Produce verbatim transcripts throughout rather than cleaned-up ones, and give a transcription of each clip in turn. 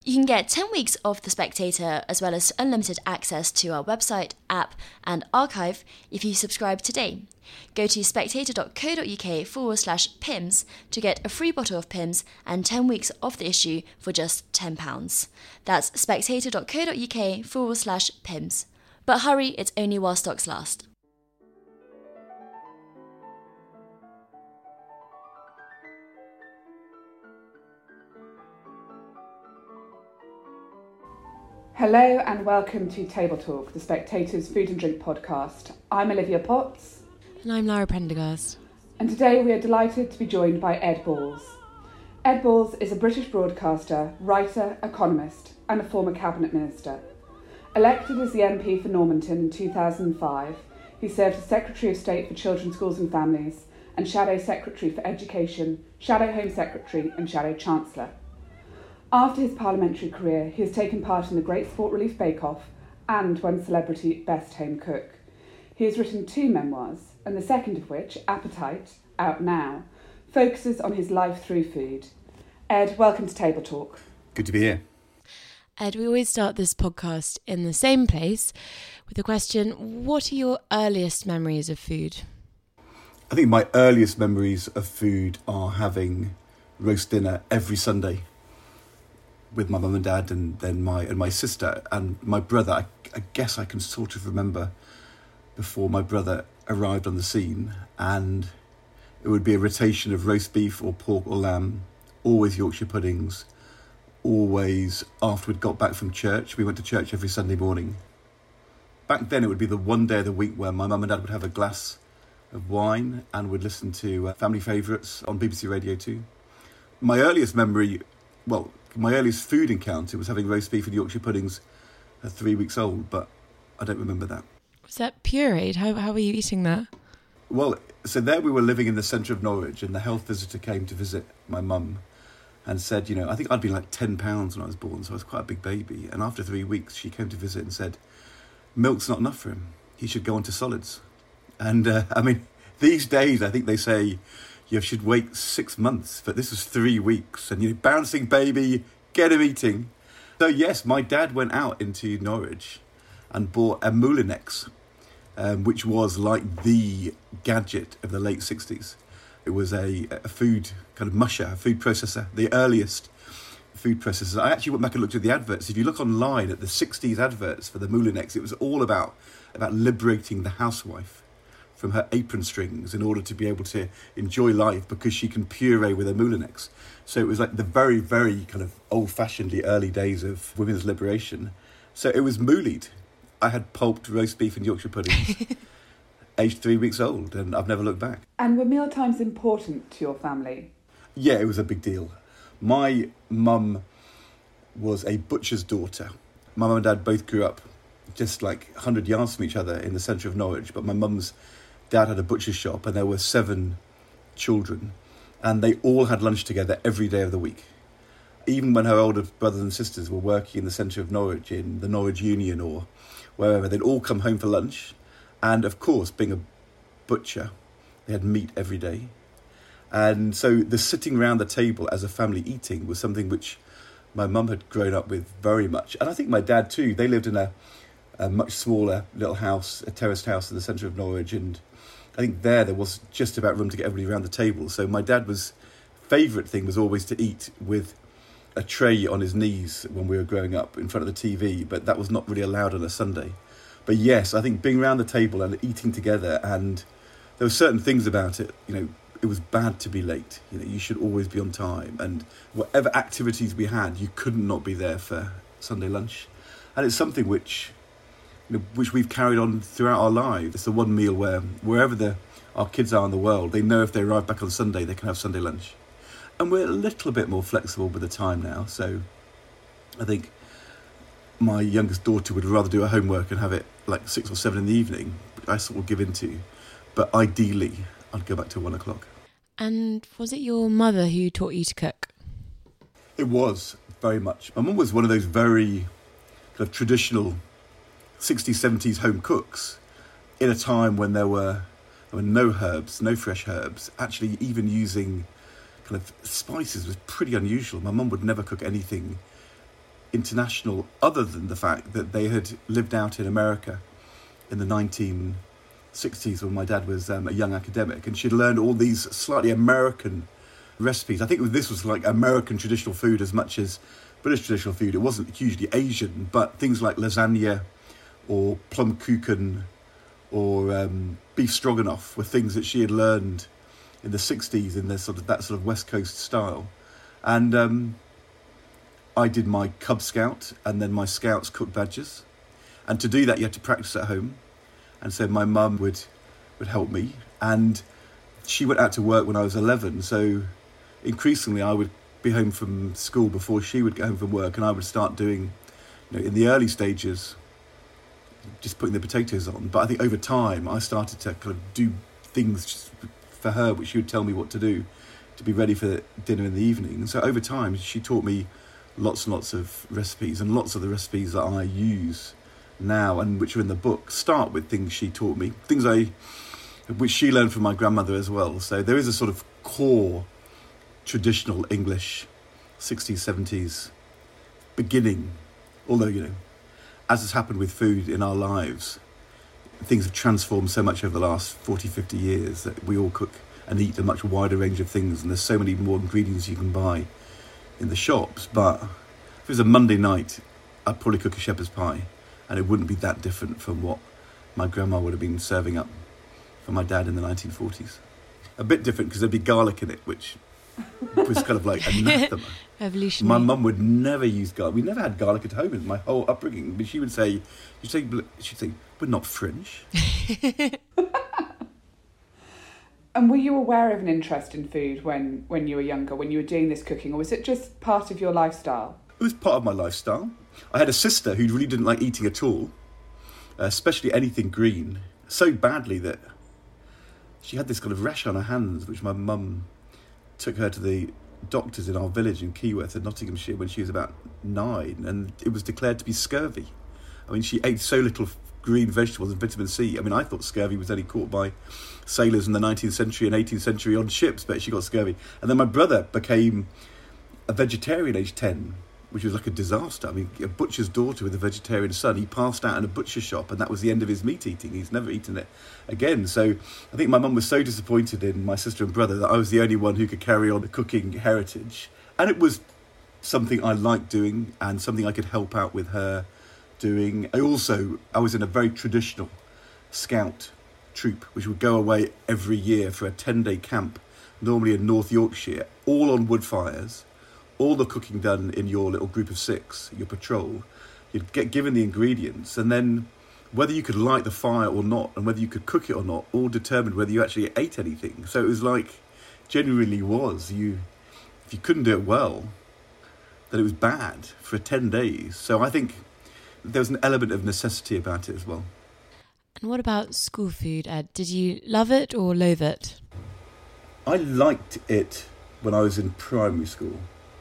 You can get ten weeks of The Spectator, as well as unlimited access to our website, app, and archive if you subscribe today. Go to spectator.co.uk forward slash Pims to get a free bottle of Pims and ten weeks of the issue for just ten pounds. That's spectator.co.uk forward slash Pims. But hurry, it's only while stocks last. Hello and welcome to Table Talk, the Spectator's food and drink podcast. I'm Olivia Potts. And I'm Lara Prendergast. And today we are delighted to be joined by Ed Balls. Ed Balls is a British broadcaster, writer, economist and a former cabinet minister. Elected as the M P for Normanton in two thousand five, he served as Secretary of State for Children, Schools and Families and Shadow Secretary for Education, Shadow Home Secretary and Shadow Chancellor. After his parliamentary career, he has taken part in the Great Sport Relief Bake Off and won Celebrity Best Home Cook. He has written two memoirs, and the second of which, Appetite, out now, focuses on his life through food. Ed, welcome to Table Talk. Good to be here. Ed, we always start this podcast in the same place with the question, what are your earliest memories of food? I think my earliest memories of food are having roast dinner every Sunday with my mum and dad and then my and my sister and my brother. I, I guess I can sort of remember before my brother arrived on the scene, and it would be a rotation of roast beef or pork or lamb, always Yorkshire puddings, always after we'd got back from church. We went to church every Sunday morning. Back then it would be the one day of the week where my mum and dad would have a glass of wine and would listen to uh, family favourites on B B C Radio two. My earliest memory, well, my earliest food encounter was having roast beef and Yorkshire puddings at three weeks old, but I don't remember that. Was that pureed? How how were you eating that? Well, so there we were living in the centre of Norwich, and the health visitor came to visit my mum and said, you know, I think I'd been like ten pounds when I was born, so I was quite a big baby. And after three weeks, she came to visit and said, milk's not enough for him. He should go on to solids. And, uh, I mean, these days, I think they say you should wait six months, but this was three weeks. And, you know, bouncing baby, get him eating. So, yes, my dad went out into Norwich and bought a Moulinex, um, which was like the gadget of the late sixties. It was a, a food kind of musher, a food processor, the earliest food processors. I actually went back and looked at the adverts. If you look online at the sixties adverts for the Moulinex, it was all about, about liberating the housewife from her apron strings in order to be able to enjoy life because she can puree with a Moulinex. So it was like the very, very kind of old-fashionedly early days of women's liberation. So it was moulied. I had pulped roast beef and Yorkshire puddings, aged three weeks old, and I've never looked back. And were mealtimes important to your family? Yeah, it was a big deal. My mum was a butcher's daughter. My mum and dad both grew up just like one hundred yards from each other in the centre of Norwich, but my mum's dad had a butcher's shop and there were seven children and they all had lunch together every day of the week. Even when her older brothers and sisters were working in the centre of Norwich, in the Norwich Union or wherever, they'd all come home for lunch. And of course, being a butcher, they had meat every day. And so the sitting around the table as a family eating was something which my mum had grown up with very much. And I think my dad too. They lived in a, a much smaller little house, a terraced house in the centre of Norwich. And I think there, there was just about room to get everybody around the table. So my dad was, favourite thing was always to eat with a tray on his knees when we were growing up in front of the T V. But that was not really allowed on a Sunday. But yes, I think being around the table and eating together, and there were certain things about it, you know, it was bad to be late. You know, you should always be on time. And whatever activities we had, you couldn't not be there for Sunday lunch. And it's something which, you know, which we've carried on throughout our lives. It's the one meal where wherever the, our kids are in the world, they know if they arrive back on Sunday, they can have Sunday lunch. And we're a little bit more flexible with the time now. So I think my youngest daughter would rather do her homework and have it like six or seven in the evening, which I sort of give into. But ideally, I'd go back to one o'clock. And was it your mother who taught you to cook? It was, very much. My mum was one of those very kind of traditional sixties, seventies home cooks in a time when there were, there were no herbs, no fresh herbs. Actually, even using kind of spices was pretty unusual. My mum would never cook anything international other than the fact that they had lived out in America in the nineteen sixties when my dad was um, a young academic, and she'd learned all these slightly American recipes. I think this was like American traditional food as much as British traditional food. It wasn't hugely Asian, but things like lasagna or plum kuchen or um, beef stroganoff were things that she had learned in the sixties in the sort of that sort of West Coast style. And um, I did my Cub Scout and then my Scouts cook badges. And to do that, you had to practice at home. And so my mum would would help me. And she went out to work when I was eleven. So increasingly, I would be home from school before she would get home from work. And I would start doing, you know, in the early stages, just putting the potatoes on. But I think over time, I started to kind of do things just for her, which she would tell me what to do to be ready for dinner in the evening. And so over time, she taught me lots and lots of recipes, and lots of the recipes that I use now and which are in the book start with things she taught me, things I, which she learned from my grandmother as well. So there is a sort of core traditional English sixties, seventies beginning, although, you know, as has happened with food in our lives, things have transformed so much over the last forty, fifty years that we all cook and eat a much wider range of things, and there's so many more ingredients you can buy in the shops. But if it was a Monday night, I'd probably cook a shepherd's pie, and it wouldn't be that different from what my grandma would have been serving up for my dad in the nineteen forties. A bit different because there'd be garlic in it, which was kind of like anathema. Evolutionary. My mum would never use garlic. We never had garlic at home in my whole upbringing. But she would say, she'd say, she'd say, we're not French. And were you aware of an interest in food when, when you were younger, when you were doing this cooking, or was it just part of your lifestyle? It was part of my lifestyle. I had a sister who really didn't like eating at all, uh, especially anything green, so badly that she had this kind of rash on her hands, which my mum took her to the doctors in our village in Keyworth in Nottinghamshire when she was about nine, and it was declared to be scurvy. I mean, she ate so little green vegetables and vitamin C. I mean, I thought scurvy was only caught by sailors in the nineteenth century and eighteenth century on ships, but she got scurvy. And then my brother became a vegetarian aged ten, which was like a disaster. I mean, a butcher's daughter with a vegetarian son. He passed out in a butcher shop, and that was the end of his meat eating. He's never eaten it again. So I think my mum was so disappointed in my sister and brother that I was the only one who could carry on the cooking heritage. And it was something I liked doing and something I could help out with her doing. I also, I was in a very traditional scout troop, which would go away every year for a ten-day camp, normally in North Yorkshire, all on wood fires. All the cooking done in your little group of six, your patrol. You'd get given the ingredients, and then whether you could light the fire or not, and whether you could cook it or not, all determined whether you actually ate anything. So it was like, genuinely was, you, if you couldn't do it well, then it was bad for ten days. So I think there was an element of necessity about it as well. And what about school food, Ed? Did you love it or loathe it? I liked it when I was in primary school.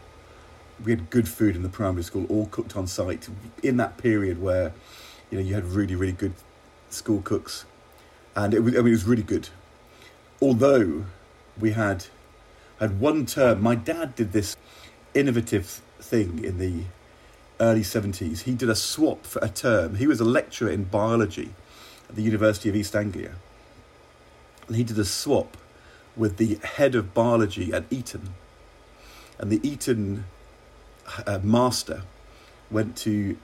We had good food in the primary school, all cooked on site. In that period where, you know, you had really, really good school cooks, and it was, I mean, it was really good. Although we had had one term, my dad did this innovative thing in the early seventies. He did a swap for a term. He was a lecturer in biology at the University of East Anglia, and he did a swap with the head of biology at Eton, and the Eton Uh, master went to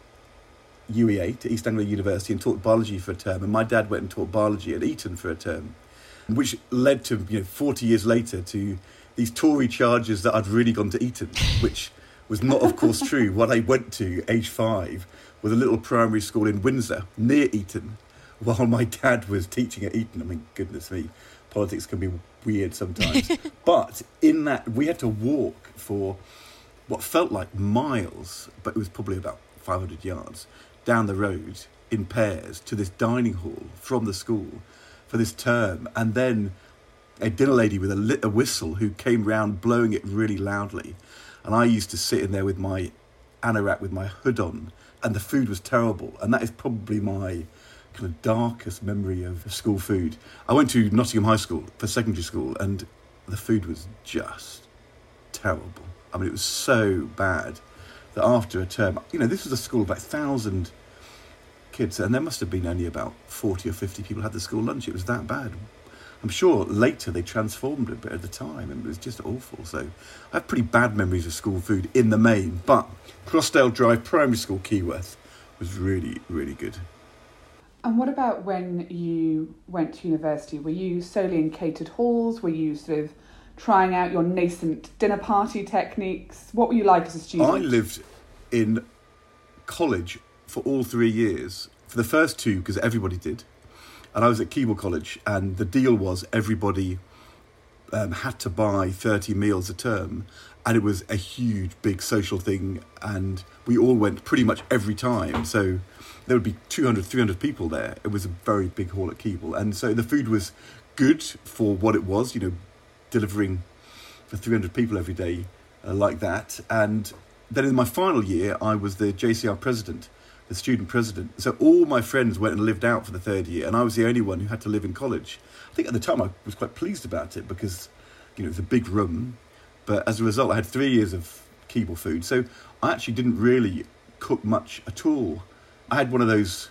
U E A, to East Anglia University, and taught biology for a term, and my dad went and taught biology at Eton for a term, which led to, you know, forty years later to these Tory charges that I'd really gone to Eton, which was not, of course, true. What I went to, age five, was a little primary school in Windsor, near Eton, while my dad was teaching at Eton. I mean, goodness me, politics can be weird sometimes. But in that, we had to walk for what felt like miles, but it was probably about five hundred yards, down the road in pairs to this dining hall from the school for this term. And then a dinner lady with a, lit, a whistle who came round blowing it really loudly. And I used to sit in there with my anorak, with my hood on, and the food was terrible. And that is probably my kind of darkest memory of school food. I went to Nottingham High School for secondary school, and the food was just terrible. I mean, it was so bad that after a term, you know, this was a school of like one thousand kids, and there must have been only about forty or fifty people had the school lunch. It was that bad. I'm sure later they transformed it, but at the time it was just awful. So I have pretty bad memories of school food in the main, but Crossdale Drive Primary School, Keyworth, was really, really good. And what about when you went to university? Were you solely in catered halls? Were you sort of trying out your nascent dinner party techniques? What were you like as a student? I lived in college for all three years. For the first two, because everybody did. And I was at Keble College, and the deal was everybody um, had to buy thirty meals a term, and it was a huge, big social thing, and we all went pretty much every time. So there would be two hundred, three hundred people there. It was a very big hall at Keble, and so the food was good for what it was, you know, delivering for three hundred people every day uh, like that. And then in my final year, I was the J C R president, the student president. So all my friends went and lived out for the third year, and I was the only one who had to live in college. I think at the time I was quite pleased about it because, you know, it was a big room. But as a result, I had three years of Keble food. So I actually didn't really cook much at all. I had one of those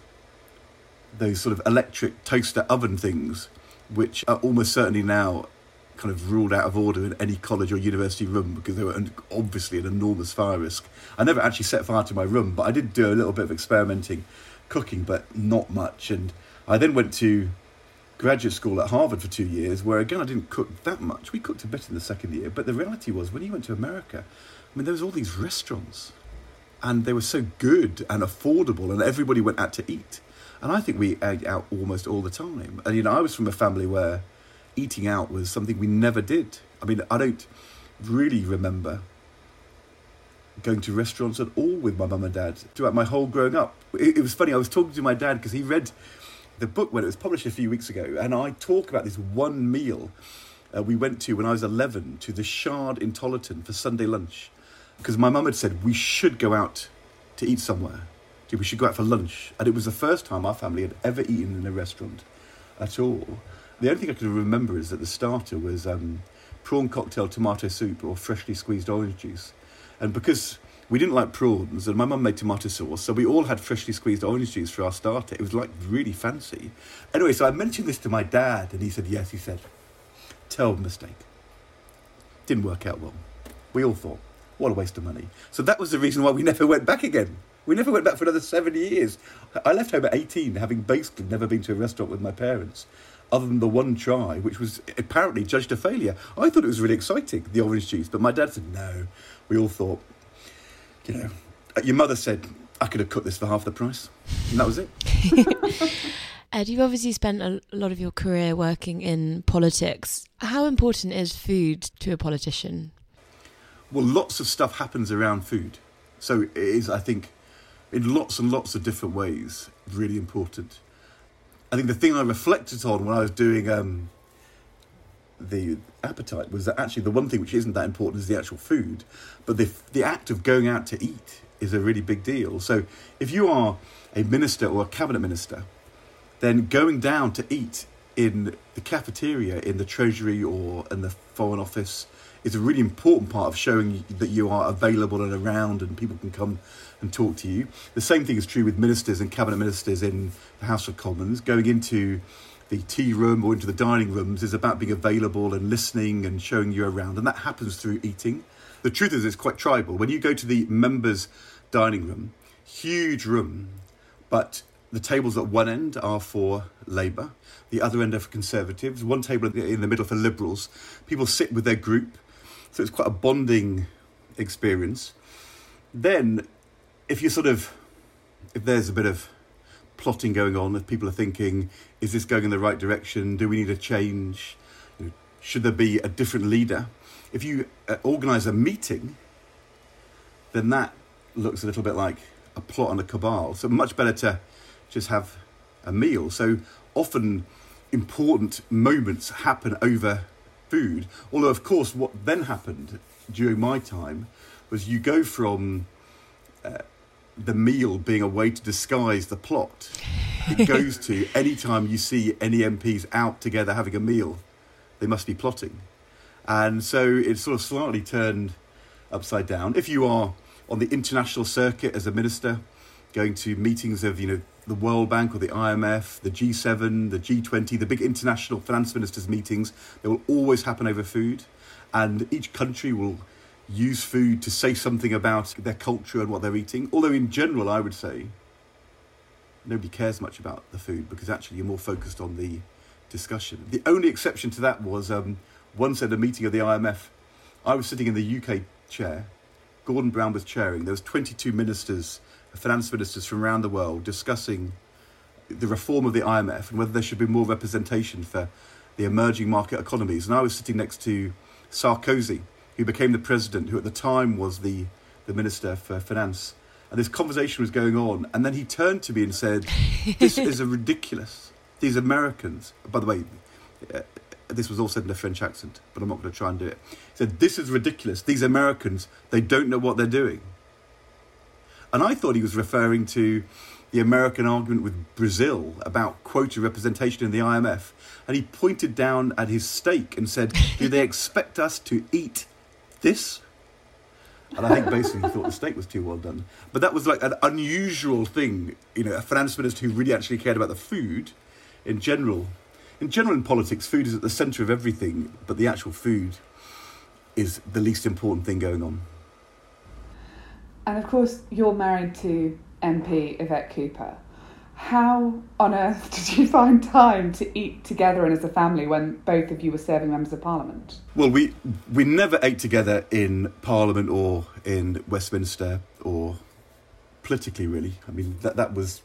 those sort of electric toaster oven things, which are almost certainly now kind of ruled out of order in any college or university room because they were obviously an enormous fire risk. I never actually set fire to my room, but I did do a little bit of experimenting cooking, but not much. And I then went to graduate school at Harvard for two years, where again I didn't cook that much. We cooked a bit in the second year, but the reality was when you went to America, I mean, there was all these restaurants, and they were so good and affordable, and everybody went out to eat. And I think we ate out almost all the time. And, you know, I was from a family where eating out was something we never did. I mean, I don't really remember going to restaurants at all with my mum and dad throughout my whole growing up. It, it was funny, I was talking to my dad because he read the book when it was published a few weeks ago, and I talk about this one meal uh, we went to when I was eleven to the Shard in Tollerton for Sunday lunch, because my mum had said we should go out to eat somewhere. We should go out for lunch. And it was the first time our family had ever eaten in a restaurant at all. The only thing I can remember is that the starter was um, prawn cocktail tomato soup or freshly squeezed orange juice. And because we didn't like prawns, and my mum made tomato sauce, so we all had freshly squeezed orange juice for our starter. It was like really fancy. Anyway, so I mentioned this to my dad, and he said, yes, he said, terrible mistake. Didn't work out well. We all thought, what a waste of money. So that was the reason why we never went back again. We never went back for another seven years. I left home at eighteen, having basically never been to a restaurant with my parents, other than the one try, which was apparently judged a failure. I thought it was really exciting, the orange juice, but my dad said no. We all thought, you know, your mother said, I could have cooked this for half the price. And that was it. Ed, you've obviously spent a lot of your career working in politics. How important is food to a politician? Well, lots of stuff happens around food. So it is, I think, in lots and lots of different ways, really important. I think the thing I reflected on when I was doing um, the appetite was that actually the one thing which isn't that important is the actual food, but the the act of going out to eat is a really big deal. So if you are a minister or a cabinet minister, then going down to eat in the cafeteria, in the Treasury or in the Foreign Office is a really important part of showing that you are available and around and people can come and talk to you. The same thing is true with ministers and cabinet ministers in the House of Commons. Going into the tea room or into the dining rooms is about being available and listening and showing you around, and that happens through eating. The truth is it's quite tribal. When you go to the members' dining room, huge room, but the tables at one end are for Labour, the other end are for Conservatives, one table in the middle for Liberals. People sit with their group, so it's quite a bonding experience. Then, if you sort of, if there's a bit of plotting going on, if people are thinking, is this going in the right direction? Do we need a change? Should there be a different leader? If you uh, organise a meeting, then that looks a little bit like a plot and a cabal. So much better to just have a meal. So often important moments happen over food. Although, of course, what then happened during my time was you go from uh, the meal being a way to disguise the plot. It goes to any time you see any M Ps out together having a meal, they must be plotting. And so it's sort of slightly turned upside down. If you are on the international circuit as a minister, going to meetings of, you know, the World Bank or the I M F, the G seven, the G twenty, the big international finance ministers' meetings. They will always happen over food, and each country will use food to say something about their culture and what they're eating. Although in general, I would say, nobody cares much about the food because actually you're more focused on the discussion. The only exception to that was um, once at a meeting of the I M F, I was sitting in the U K chair, Gordon Brown was chairing, there was twenty-two ministers, finance ministers from around the world discussing the reform of the I M F and whether there should be more representation for the emerging market economies. And I was sitting next to Sarkozy, who became the president, who at the time was the, the Minister for Finance. And this conversation was going on. And then he turned to me and said, this is a ridiculous. These Americans, by the way, uh, this was all said in a French accent, but I'm not going to try and do it. He said, this is ridiculous. These Americans, they don't know what they're doing. And I thought he was referring to the American argument with Brazil about quota representation in the I M F. And he pointed down at his steak and said, do they expect us to eat this? And I think basically he thought the steak was too well done. But that was like an unusual thing, you know, a finance minister who really actually cared about the food in general. In general, in politics, food is at the centre of everything, but the actual food is the least important thing going on. And of course, you're married to M P Yvette Cooper. How on earth did you find time to eat together and as a family when both of you were serving members of Parliament? Well, we we never ate together in Parliament or in Westminster or politically, really. I mean, that that was...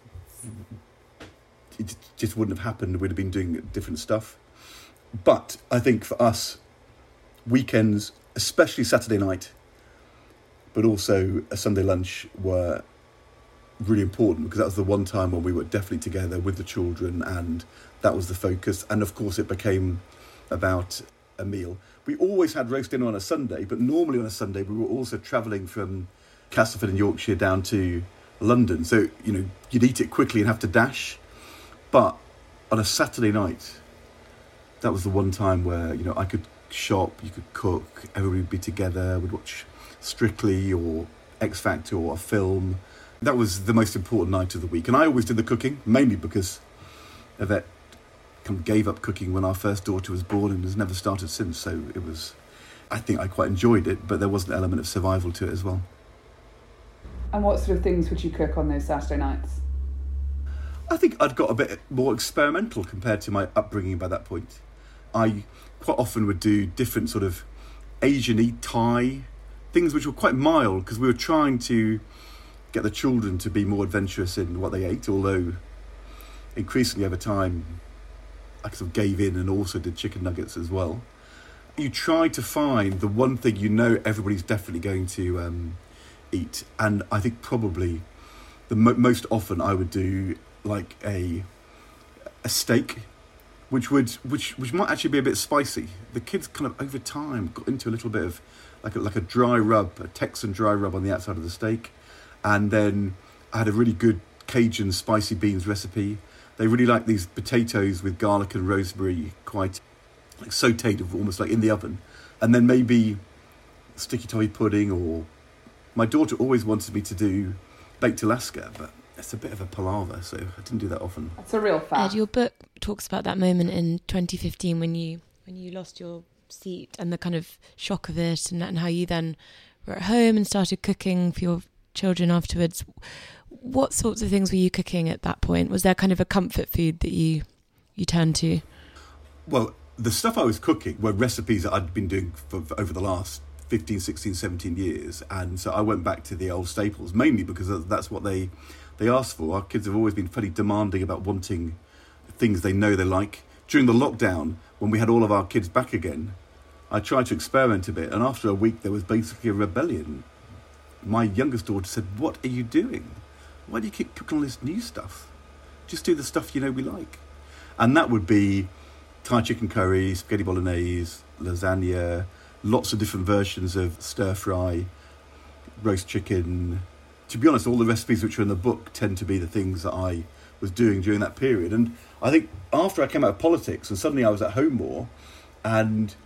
It just wouldn't have happened. We'd have been doing different stuff. But I think for us, weekends, especially Saturday night, but also a Sunday lunch, were really important because that was the one time when we were definitely together with the children, and that was the focus. And of course it became about a meal. We always had roast dinner on a Sunday, but normally on a Sunday we were also travelling from Castleford in Yorkshire down to London, so you know you'd eat it quickly and have to dash. But on a Saturday night, that was the one time where you know I could shop, you could cook, everybody would be together, we'd watch Strictly or X Factor or a film. That was the most important night of the week. And I always did the cooking, mainly because Yvette kind of gave up cooking when our first daughter was born and has never started since. So it was, I think I quite enjoyed it, but there was an element of survival to it as well. And what sort of things would you cook on those Saturday nights? I think I'd got a bit more experimental compared to my upbringing by that point. I quite often would do different sort of Asian-y, Thai, things which were quite mild because we were trying to get the children to be more adventurous in what they ate, although increasingly over time I sort of gave in and also did chicken nuggets as well. You try to find the one thing you know everybody's definitely going to um, eat, and I think probably the mo- most often I would do like a a steak, which would which which might actually be a bit spicy. The kids kind of over time got into a little bit of like a, like a dry rub, a Texan dry rub on the outside of the steak. And then I had a really good Cajun spicy beans recipe. They really like these potatoes with garlic and rosemary, quite like sautéed, almost like in the oven. And then maybe sticky toffee pudding, or my daughter always wanted me to do baked Alaska, but it's a bit of a palaver, so I didn't do that often. That's a real fact. Ed, your book talks about that moment in twenty fifteen when you when you lost your seat and the kind of shock of it, and, and how you then were at home and started cooking for your children afterwards. What sorts of things were you cooking at that point? Was there kind of a comfort food that you you turned to? Well, the stuff I was cooking were recipes that I'd been doing for, for over the last fifteen, sixteen, seventeen years, and so I went back to the old staples, mainly because that's what they they asked for. Our kids have always been fairly demanding about wanting things they know they like. During the lockdown, when we had all of our kids back again, I tried to experiment a bit, and after a week there was basically a rebellion. My youngest daughter said, "What are you doing? Why do you keep cooking all this new stuff? Just do the stuff you know we like." And that would be Thai chicken curry, spaghetti bolognese, lasagna, lots of different versions of stir fry, roast chicken. To be honest, all the recipes which are in the book tend to be the things that I was doing during that period. And I think after I came out of politics and suddenly I was at home more, and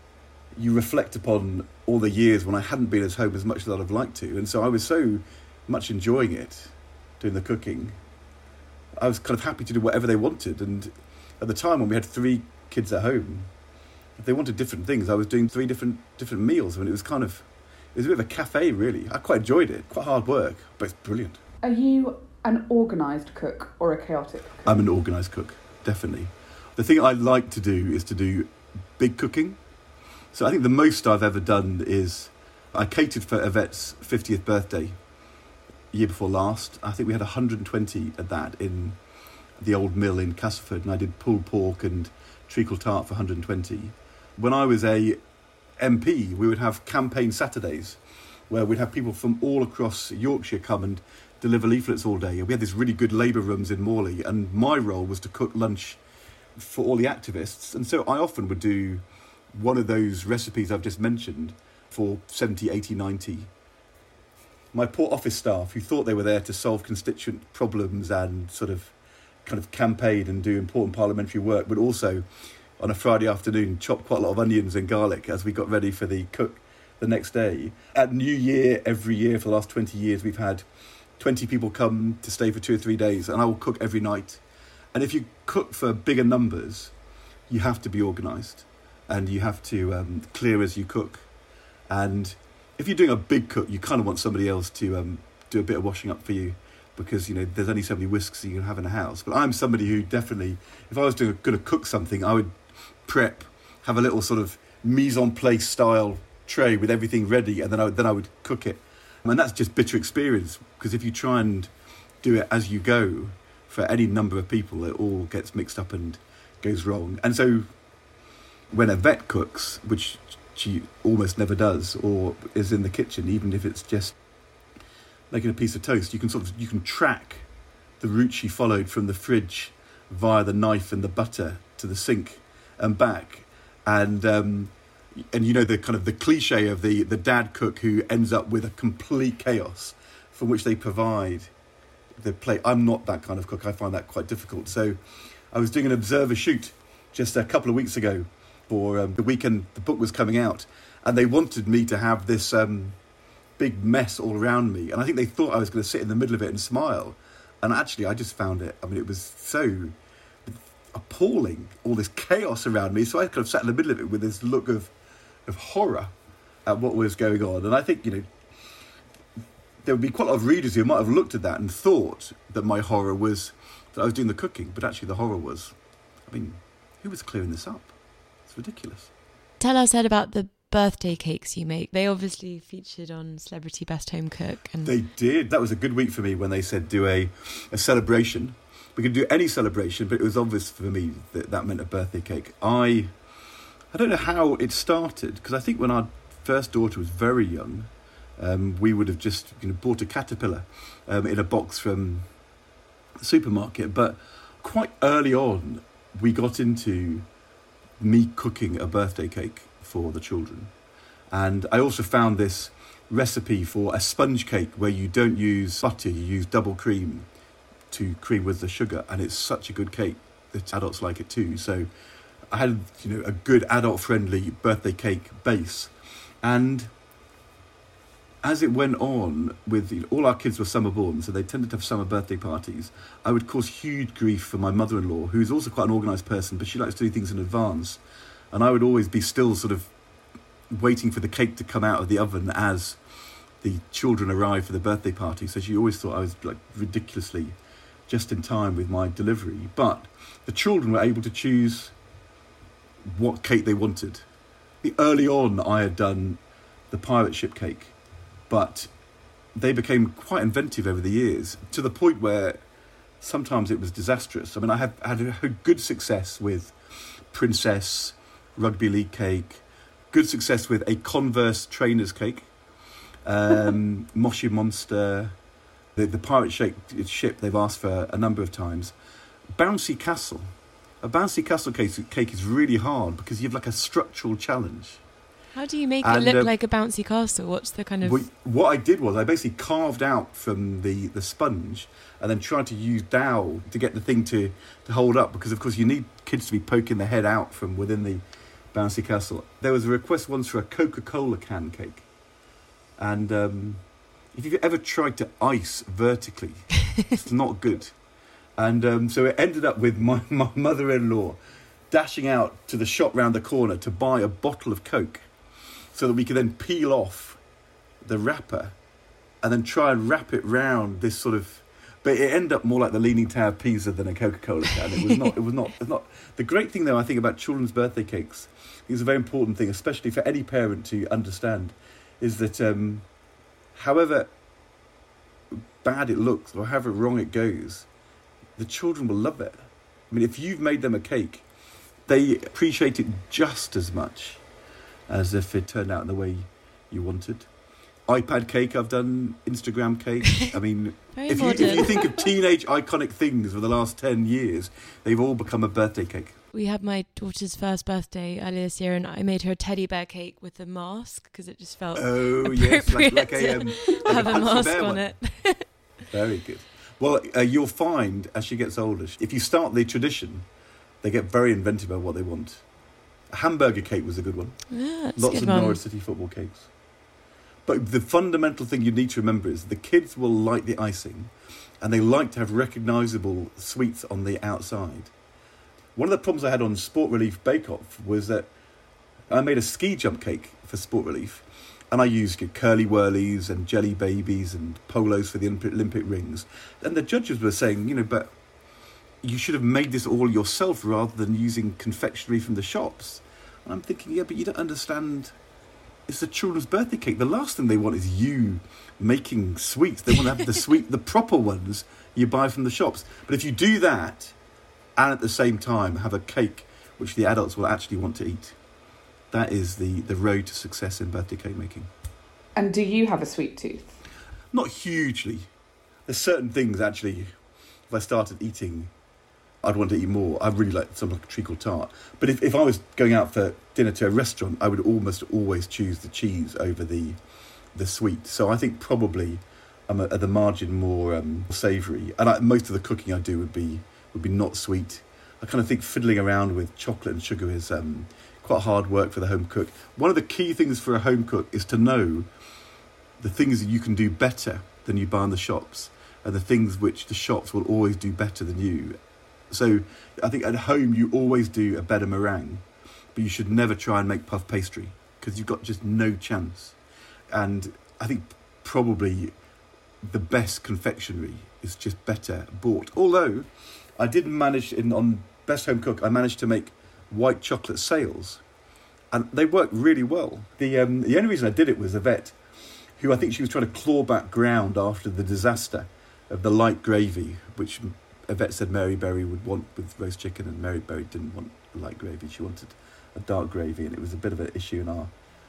you reflect upon all the years when I hadn't been at home as much as I'd have liked to. And so I was so much enjoying it, doing the cooking. I was kind of happy to do whatever they wanted. And at the time when we had three kids at home, if they wanted different things, I was doing three different different meals. I mean, it was kind of, it was a bit of a cafe, really. I quite enjoyed it. Quite hard work, but it's brilliant. Are you an organised cook or a chaotic cook? I'm an organised cook, definitely. The thing I like to do is to do big cooking. So I think the most I've ever done is I catered for Yvette's fiftieth birthday year before last. I think we had one hundred twenty at that in the old mill in Castleford, and I did pulled pork and treacle tart for one hundred twenty. When I was a M P, we would have campaign Saturdays where we'd have people from all across Yorkshire come and deliver leaflets all day. And we had these really good labour rooms in Morley, and my role was to cook lunch for all the activists. And so I often would do one of those recipes I've just mentioned for seventy, eighty, ninety. My poor office staff, who thought they were there to solve constituent problems and sort of kind of campaign and do important parliamentary work, would also, on a Friday afternoon, chop quite a lot of onions and garlic as we got ready for the cook the next day. At New Year, every year for the last twenty years, we've had twenty people come to stay for two or three days, and I will cook every night. And if you cook for bigger numbers, you have to be organised. And you have to um, clear as you cook. And if you're doing a big cook, you kind of want somebody else to um, do a bit of washing up for you, because, you know, there's only so many whisks you can have in a house. But I'm somebody who definitely, if I was going to cook something, I would prep, have a little sort of mise en place style tray with everything ready, and then I would, then I would cook it. And that's just bitter experience, because if you try and do it as you go for any number of people, it all gets mixed up and goes wrong. And so when Yvette cooks, which she almost never does, or is in the kitchen, even if it's just making a piece of toast, you can sort of you can track the route she followed from the fridge via the knife and the butter to the sink and back. And um, and you know the kind of the cliche of the, the dad cook who ends up with a complete chaos from which they provide the plate. I'm not that kind of cook. I find that quite difficult. So I was doing an Observer shoot just a couple of weeks ago for um, the weekend the book was coming out, and they wanted me to have this um, big mess all around me, and I think they thought I was going to sit in the middle of it and smile, and actually I just found it, I mean, it was so appalling, all this chaos around me, so I kind of sat in the middle of it with this look of of horror at what was going on. And I think, you know, there would be quite a lot of readers who might have looked at that and thought that my horror was that I was doing the cooking, but actually the horror was, I mean, who was clearing this up? It's ridiculous. Tell us, Ed, about the birthday cakes you make. They obviously featured on Celebrity Best Home Cook. And they did. That was a good week for me when they said do a, a celebration. We could do any celebration, but it was obvious for me that that meant a birthday cake. I I don't know how it started, because I think when our first daughter was very young, um, we would have just you know bought a caterpillar um, in a box from the supermarket. But quite early on, we got into me cooking a birthday cake for the children. And I also found this recipe for a sponge cake where you don't use butter, you use double cream to cream with the sugar, and it's such a good cake that adults like it too. So I had, you know, a good adult-friendly birthday cake base. And as it went on with, you know, all our kids were summer born, so they tended to have summer birthday parties. I would cause huge grief for my mother-in-law, who's also quite an organised person, but she likes to do things in advance. And I would always be still sort of waiting for the cake to come out of the oven as the children arrived for the birthday party. So she always thought I was like ridiculously just in time with my delivery. But the children were able to choose what cake they wanted. Early on, I had done the pirate ship cake, but they became quite inventive over the years, to the point where sometimes it was disastrous. I mean, I have had a good success with Princess Rugby League cake, good success with a Converse trainers cake, um, Moshi Monster, the, the pirate ship, ship they've asked for a number of times. Bouncy Castle. A bouncy castle cake, cake is really hard because you have like a structural challenge. How do you make and, it look uh, like a bouncy castle? What's the kind of... What, what I did was I basically carved out from the, the sponge and then tried to use dowel to get the thing to, to hold up, because of course you need kids to be poking their head out from within the, Bouncy Castle. There was a request once for a Coca-Cola can cake. And um, if you've ever tried to ice vertically, it's not good. And um, so it ended up with my, my mother-in-law dashing out to the shop round the corner to buy a bottle of Coke so that we could then peel off the wrapper and then try and wrap it round this sort of... But it ended up more like the Leaning Tower of Pisa than a Coca-Cola can. It was not. It was not. It's not. The great thing, though, I think about children's birthday cakes, is a very important thing, especially for any parent to understand, is that um, however bad it looks or however wrong it goes, the children will love it. I mean, if you've made them a cake, they appreciate it just as much as if it turned out in the way you wanted. iPad cake I've done, Instagram cake. I mean, if you, if you think of teenage iconic things for the last ten years, they've all become a birthday cake. We had my daughter's first birthday earlier this year and I made her a teddy bear cake with a mask because it just felt oh, appropriate yes, like, like a, um, like have a, a mask bear on one. it. Very good. Well, uh, you'll find as she gets older, if you start the tradition, they get very inventive about what they want. A hamburger cake was a good one. Yeah, that's Lots a good of one. Norwich City football cakes. But the fundamental thing you need to remember is the kids will like the icing and they like to have recognisable sweets on the outside. One of the problems I had on Sport Relief Bake Off was that I made a ski jump cake for Sport Relief and I used curly whirlies and jelly babies and polos for the Olympic rings. And the judges were saying, you know, but you should have made this all yourself rather than using confectionery from the shops. And I'm thinking, yeah, but you don't understand... It's a children's birthday cake. The last thing they want is you making sweets. They want to have the sweet, the proper ones you buy from the shops. But if you do that, and at the same time have a cake which the adults will actually want to eat, that is the, the road to success in birthday cake making. And do you have a sweet tooth? Not hugely. There's certain things, actually, if I started eating... I'd want to eat more. I really like something like a treacle tart. But if, if I was going out for dinner to a restaurant, I would almost always choose the cheese over the the sweet. So I think probably I'm at the margin more um, savoury. And I, most of the cooking I do would be would be not sweet. I kind of think fiddling around with chocolate and sugar is um, quite hard work for the home cook. One of the key things for a home cook is to know the things that you can do better than you buy in the shops and the things which the shops will always do better than you. So I think at home you always do a better meringue, but you should never try and make puff pastry because you've got just no chance. And I think probably the best confectionery is just better bought. Although I did manage, in on Best Home Cook, I managed to make white chocolate sails and they worked really well. The, um, the only reason I did it was Yvette, who I think she was trying to claw back ground after the disaster of the light gravy, which... Yvette said Mary Berry would want with roast chicken and Mary Berry didn't want light gravy. She wanted a dark gravy and it was a bit of an issue in our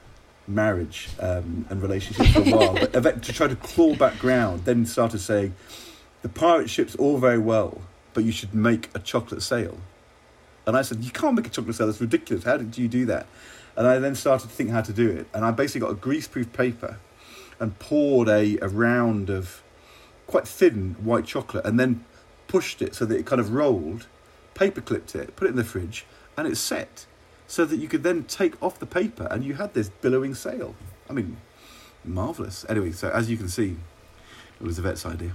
marriage um, and relationship for a while. But Yvette, to try to claw back ground, then started saying, the pirate ship's all very well, but you should make a chocolate sail. And I said, you can't make a chocolate sail, that's ridiculous. How did you do that? And I then started to think how to do it. And I basically got a greaseproof paper and poured a, a round of quite thin white chocolate and then pushed it so that it kind of rolled, paper clipped it, put it in the fridge, and it's set so that you could then take off the paper and you had this billowing sail. I mean, marvellous. Anyway, so as you can see, it was Yvette's idea.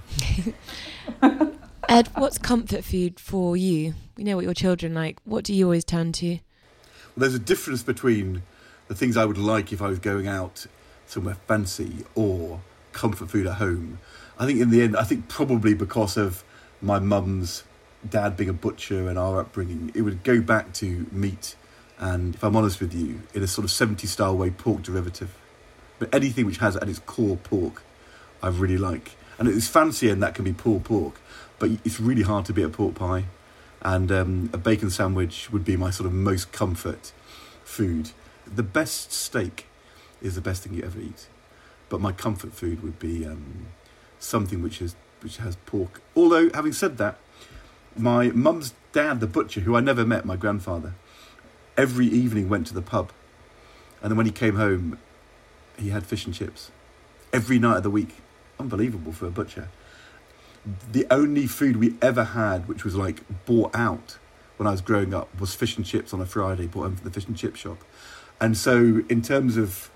Ed, what's comfort food for you? We know what your children like. What do you always turn to? Well, there's a difference between the things I would like if I was going out somewhere fancy or comfort food at home. I think in the end, I think probably because of my mum's dad being a butcher and our upbringing, it would go back to meat and, if I'm honest with you, in a sort of seventies style way, pork derivative. But anything which has at its core pork, I really like. And it's fancy and that can be pulled pork, but it's really hard to beat a pork pie. And um, a bacon sandwich would be my sort of most comfort food. The best steak is the best thing you ever eat. But my comfort food would be um, something which is which has pork. Although, having said that, my mum's dad, the butcher, who I never met, my grandfather, every evening went to the pub. And then when he came home, he had fish and chips. Every night of the week. Unbelievable for a butcher. The only food we ever had, which was like bought out, when I was growing up was fish and chips on a Friday, bought home from the fish and chip shop. And so in terms of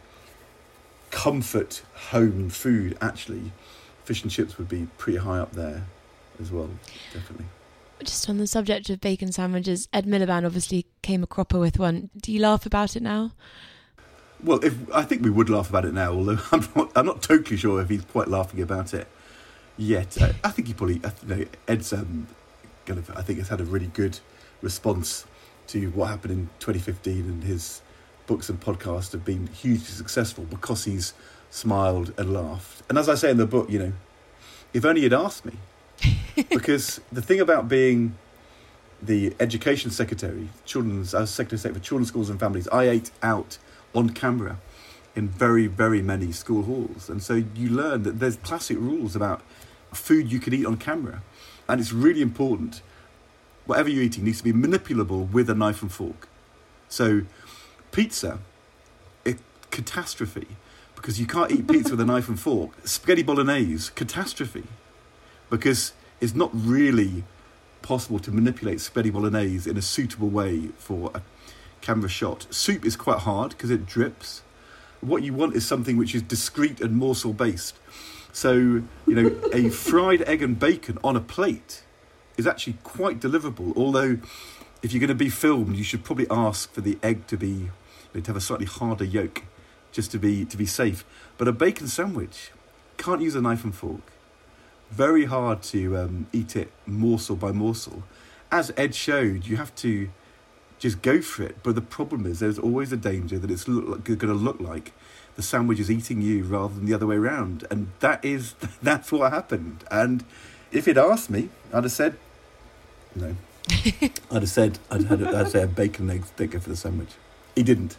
comfort home food, actually, fish and chips would be pretty high up there as well, definitely. Just on the subject of bacon sandwiches, Ed Miliband obviously came a cropper with one. Do you laugh about it now? Well, if I think we would laugh about it now, although I'm not, I'm not totally sure if he's quite laughing about it yet. I, I think he probably, you know, Ed's um, kind of, I think has had a really good response to what happened in twenty fifteen, and his books and podcasts have been hugely successful because he's smiled and laughed. And as I say in the book, you know, if only he'd asked me. Because the thing about being the education secretary, children's, I was secretary of state for children's schools and families, I ate out on camera in very, very many school halls. And so you learn that there's classic rules about food you can eat on camera. And it's really important, whatever you're eating needs to be manipulable with a knife and fork. So pizza, a catastrophe, because you can't eat pizza with a knife and fork. Spaghetti bolognese, catastrophe, because it's not really possible to manipulate spaghetti bolognese in a suitable way for a camera shot. Soup is quite hard because it drips. What you want is something which is discreet and morsel based. So, you know, a fried egg and bacon on a plate is actually quite deliverable, although if you're going to be filmed, you should probably ask for the egg to be, you know, to have a slightly harder yolk, just to be to be safe. But a bacon sandwich, can't use a knife and fork. Very hard to um, eat it morsel by morsel. As Ed showed, you have to just go for it. But the problem is there's always a danger that it's look, going to look like the sandwich is eating you rather than the other way around. And that is, that's what happened. And if he'd asked me, I'd have said, no. I'd have said, I'd had I'd say a bacon and eggs, don't go for the sandwich. He didn't.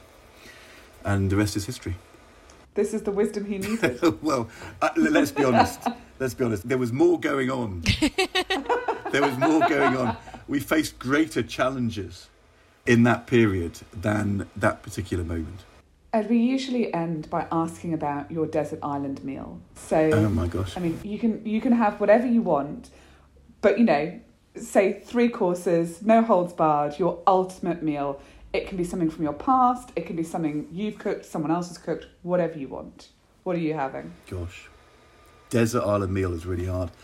And the rest is history. This is the wisdom he needed. Well, uh, let's be honest. Let's be honest. There was more going on. There was more going on. We faced greater challenges in that period than that particular moment. Ed, we usually end by asking about your desert island meal. So, oh my gosh! I mean, you can you can have whatever you want, but you know, say three courses, no holds barred, your ultimate meal. It can be something from your past. It can be something you've cooked, someone else has cooked, whatever you want. What are you having? Gosh, desert island meal is really hard.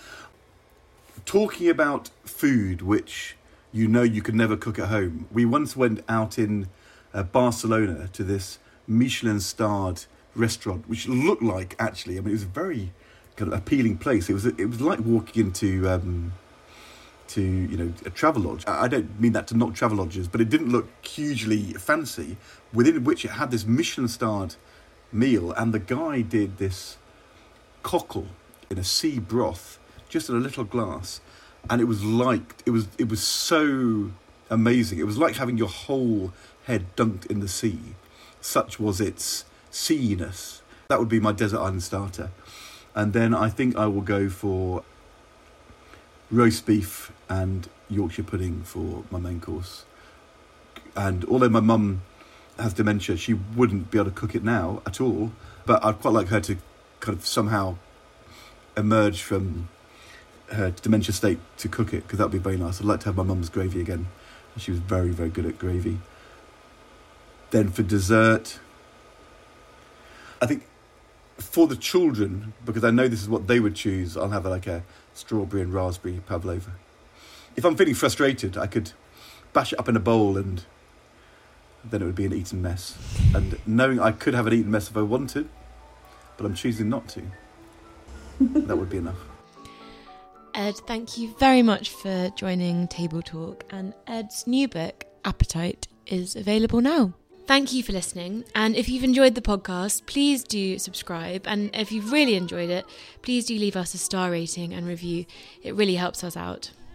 Talking about food which you know you could never cook at home. We once went out in uh, Barcelona to this Michelin-starred restaurant, which looked like, actually, I mean, it was a very kind of appealing place. It was it was like walking into um, to you know a travel lodge. I don't mean that to knock travel lodges, but it didn't look hugely fancy. Within which it had this Michelin-starred meal, and the guy did this cockle in a sea broth, just in a little glass, and it was like it was it was so amazing. It was like having your whole head dunked in the sea. Such was its seainess. That would be my desert island starter. And then I think I will go for roast beef and Yorkshire pudding for my main course. And although my mum has dementia, she wouldn't be able to cook it now at all. But I'd quite like her to kind of somehow emerge from her dementia state to cook it, because that would be very nice. I'd like to have my mum's gravy again. She was very, very good at gravy. Then for dessert, I think for the children, because I know this is what they would choose, I'll have like a strawberry and raspberry pavlova. If I'm feeling frustrated, I could bash it up in a bowl and then it would be an eaten mess. And knowing I could have an eaten mess if I wanted, but I'm choosing not to, that would be enough. Ed, thank you very much for joining Table Talk, and Ed's new book, Appetite, is available now. Thank you for listening, and if you've enjoyed the podcast, please do subscribe, and if you've really enjoyed it, please do leave us a star rating and review. It really helps us out.